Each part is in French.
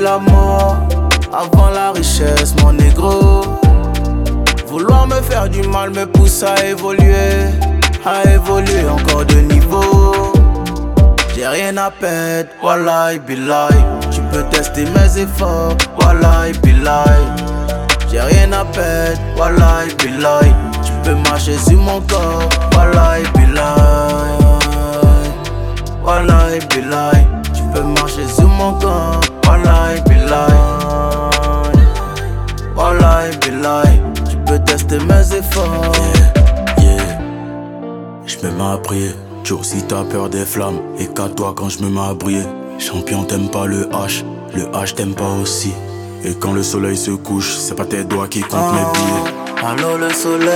la mort avant la richesse, mon négro. Vouloir me faire du mal me pousse à évoluer encore de niveau. J'ai rien à perdre, wallahi billahi. Tu peux tester mes efforts, wallahi billahi. J'ai rien à perdre, wallahi billahi. Tu peux marcher sur mon corps, wallahi billahi. Wallahi billahi. Tu peux marcher sur mon corps, wallahi billahi. Wallahi billahi. Tu peux tester mes efforts. Je me mets à prier, Joe si t'as peur des flammes. Et qu'à toi quand je me mets à briller. Champion t'aimes pas le H t'aime pas aussi. Et quand le soleil se couche, c'est pas tes doigts qui comptent mes billets. Allô le soleil,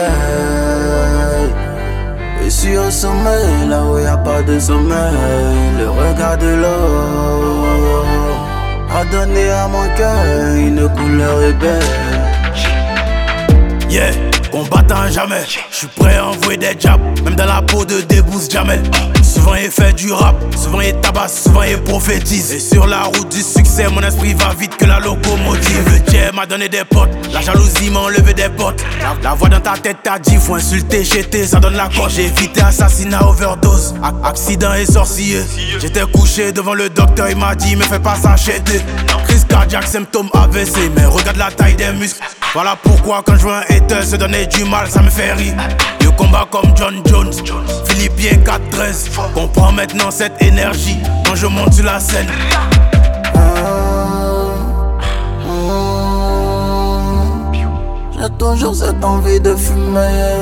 je suis au sommet, là où y'a pas de sommeil. Le regard de l'eau a donné à mon cœur une couleur ébène. Yeah, combattant jamais, j'suis prêt à envoyer des jabs. Même dans la peau de Débousse Jamel. Souvent il fait du rap, souvent il tabasse, souvent il prophétise. Et sur la route du succès, mon esprit va vite que la locomotive. Le jet m'a donné des potes, la jalousie m'a enlevé des potes. La voix dans ta tête t'a dit faut insulter, jeter, ça donne la coche. J'ai évité assassinat, overdose, accident et sorcier. J'étais couché devant le docteur, il m'a dit mais fais pas s'acheter. Crise cardiaque, symptômes AVC, mais regarde la taille des muscles. Voilà pourquoi quand je vois un hater se donner du mal, ça me fait rire. Je combat comme John Jones, Philippien 4-13. Comprends maintenant cette énergie quand je monte sur la scène. J'ai toujours cette envie de fumer.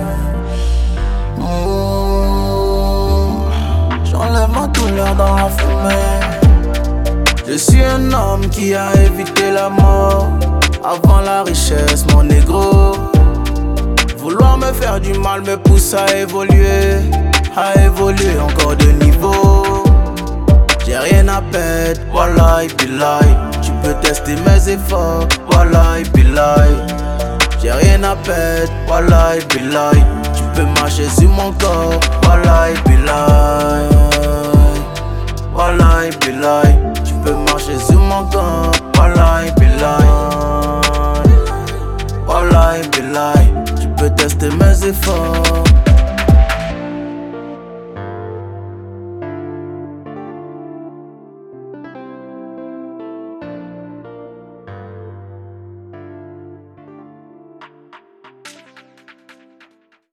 J'enlève ma douleur dans la fumée. Je suis un homme qui a évité la mort avant la richesse, mon négro. Vouloir me faire du mal me pousse à évoluer encore de niveau. J'ai rien à perdre, wallahi billahi. Tu peux tester mes efforts, wallahi billahi. J'ai rien à perdre, wallahi billahi. Tu peux marcher sur mon corps, wallahi billahi. Wallahi billahi. Tu peux marcher sur mon corps, wallahi billahi. Wallahi billahi. Tu peux tester mes efforts.